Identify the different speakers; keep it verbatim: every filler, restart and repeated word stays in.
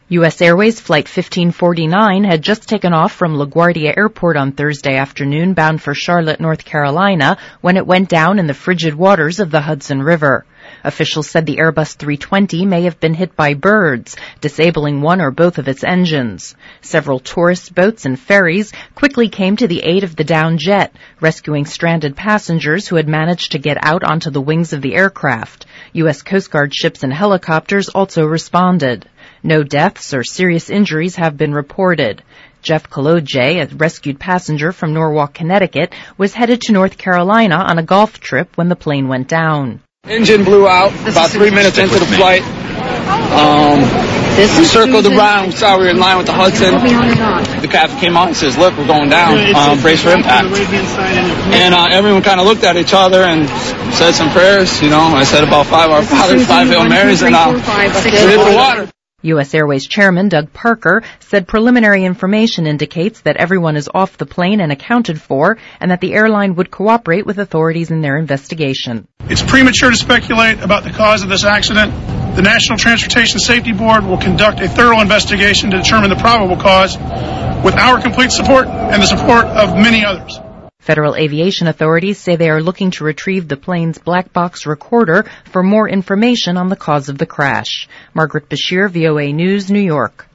Speaker 1: U S Airways Flight fifteen forty-nine had just taken off from LaGuardia Airport on Thursday afternoon bound for Charlotte, North Carolina, when it went down in the frigid waters of the Hudson River. Officials said the Airbus three twenty may have been hit by birds, disabling one or both of its engines. Several tourist boats and ferries quickly came to the aid of the downed jet, rescuing stranded passengers who had managed to get out onto the wings of the aircraft. U S Coast Guard ships and helicopters also responded. No deaths or serious injuries have been reported. Jeff Kolodje, a rescued passenger from Norwalk, Connecticut, was headed to North Carolina on a golf trip when the plane went down.
Speaker 2: Engine blew out about three minutes into the flight. Um, we circled around. We saw we were in line with the Hudson. The captain came out and says, "Look, we're going down. Um, brace for impact." And uh, everyone kind of looked at each other and said some prayers. You know, I said about five Our Fathers, five Hail Marys, and uh, we hit the water.
Speaker 1: U S Airways Chairman Doug Parker said preliminary information indicates that everyone is off the plane and accounted for, and that the airline would cooperate with authorities in their investigation.
Speaker 3: It's premature to speculate about the cause of this accident. The National Transportation Safety Board will conduct a thorough investigation to determine the probable cause, with our complete support and the support of many others.
Speaker 1: Federal aviation authorities say they are looking to retrieve the plane's black box recorder for more information on the cause of the crash. Margaret Bashir, V O A News, New York.